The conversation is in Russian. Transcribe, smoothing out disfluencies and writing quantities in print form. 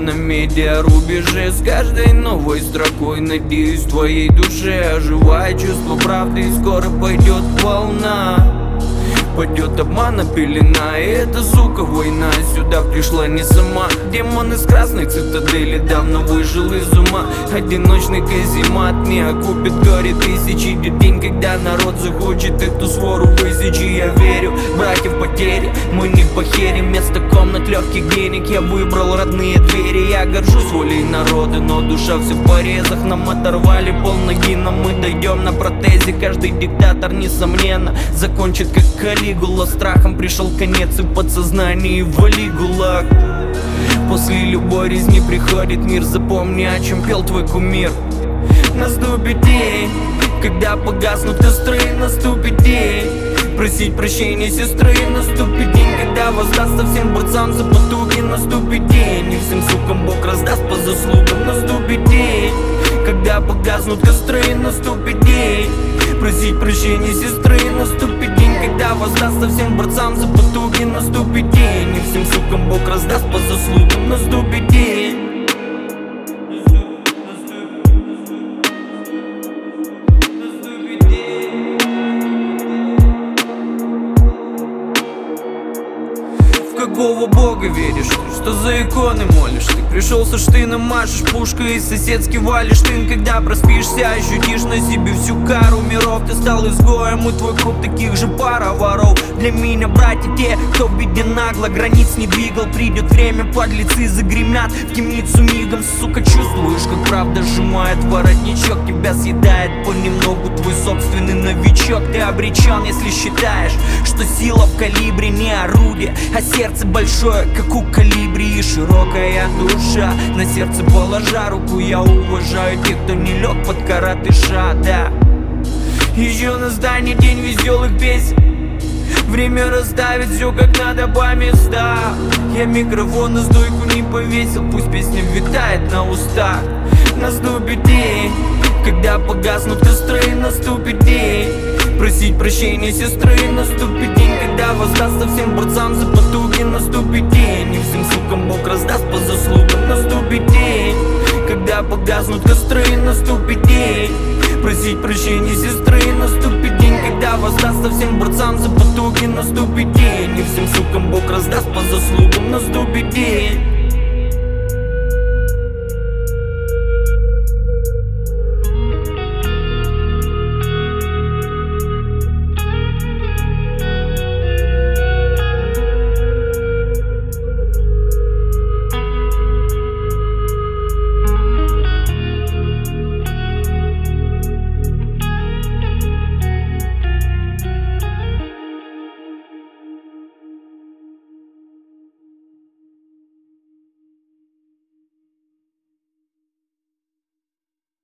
на медиарубеже. С каждой новой строкой, надеюсь, в твоей душе оживает чувство правды, и скоро пойдет волна. Падет обмана пелена, и эта, сука, война сюда пришла не сама. Демон из красной цитадели давно выжил из ума. Одиночный каземат не окупит горе тысячи. День, когда народ захочет эту свору высечь. И я верю, братья в потери, мы не похерим. Вместо комнат легких денег я выбрал родные двери. Я горжусь волей народа, но душа все в порезах. Нам оторвали полноги, но мы дойдем на протезе. Каждый диктатор, несомненно, закончит как Калигула. Страхом пришел конец, и в подсознании вали гулаг. После любой резни приходит мир. Запомни, о чем пел твой кумир. Наступит день, когда погаснут костры. Наступит день просить прощения сестры. Наступит день, когда воздастся всем борцам за потуги. Наступит день, и всем сукам Бог раздаст по заслугам. Наступит день, когда погаснут костры. Наступит день просить прощения сестры. Наступит день, когда воздастся всем борцам за потуги. Наступит день, и всем сукам Бог раздаст по заслугам. Наступит день. В какого бога веришь ты? Что за иконы молишь ты? Пришел со штыном, машешь пушкой и соседский валишь тын. Когда проспишься, ощутишь на себе всю кару миров. Ты стал изгоем, и твой круг таких же пара воров. Для меня братья те, кто в беде нагло границ не двигал. Придет время, подлецы загремят в темницу мигом. Сука, чувствуешь, как правда сжимает воротничок. Тебя съедает понемногу твой собственный новичок. Ты обречен, если считаешь, что сила в калибре не орудие, а сердце большое, как у калибри, и широкая душа. На сердце положа руку, я уважаю тех, кто не лег под коротыша, да. Еще настанет день веселых песен. Время расставит все как надо по местам. Я микрофон на стойку не повесил, пусть песня витает на устах. Наступит день, когда погаснут костры. Наступит день просить прощения сестры. Наступит день, когда воздастся всем борцам за потуги. Наступит день, и всем сукам Бог раздаст по заслугам. Наступит день, когда погаснут костры. Наступит день просить прощения сестры. Наступит день, когда воздастся всем борцам за потуги. Наступит день, и всем сукам Бог раздаст по заслугам. Наступит день.